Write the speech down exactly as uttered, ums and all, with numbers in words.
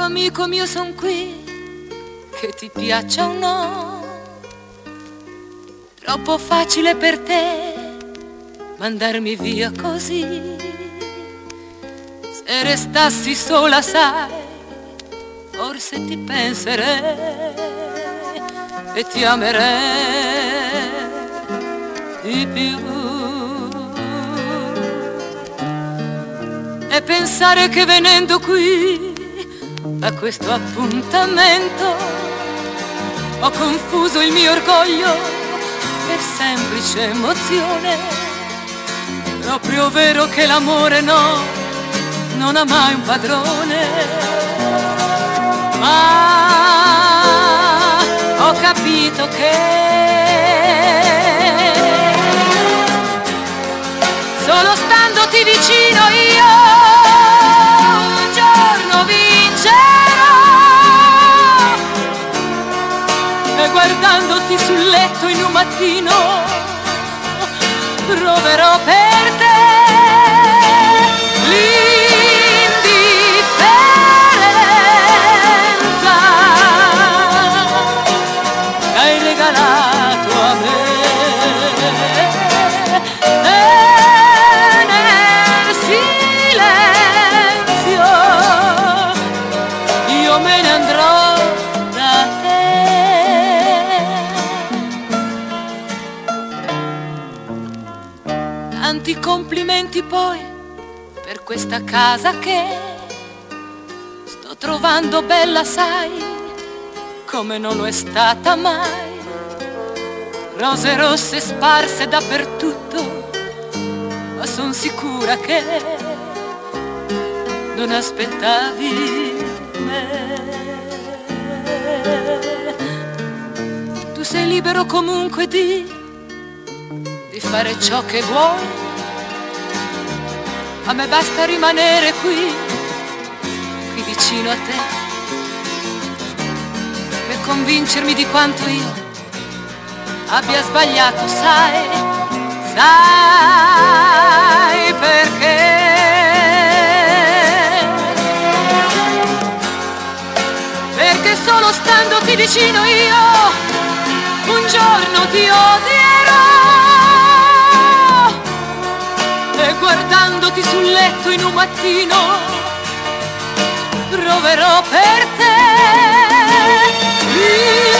amico mio, son qui, che ti piaccia o no. Troppo facile per te mandarmi via così. Se restassi sola, sai, forse ti penserei e ti amerei di più. E pensare che venendo qui a questo appuntamento ho confuso il mio orgoglio per semplice emozione. Proprio vero che l'amore no, non ha mai un padrone. Ma ho capito che solo standoti vicino io un giorno vincerò. E guardandoti sul letto in un mattino proverò per te l'indifferenza che hai regalato a me. E nel silenzio io me ne andrò da te. Tanti complimenti poi per questa casa che sto trovando bella, sai, come non lo è stata mai. Rose rosse sparse dappertutto, ma son sicura che non aspettavi me. Tu sei libero comunque di, di fare ciò che vuoi. A me basta rimanere qui, qui vicino a te, per convincermi di quanto io abbia sbagliato, sai, sai perché? Perché solo standoti vicino io un giorno ti odierò. E guardandoti sul letto in un mattino proverò per te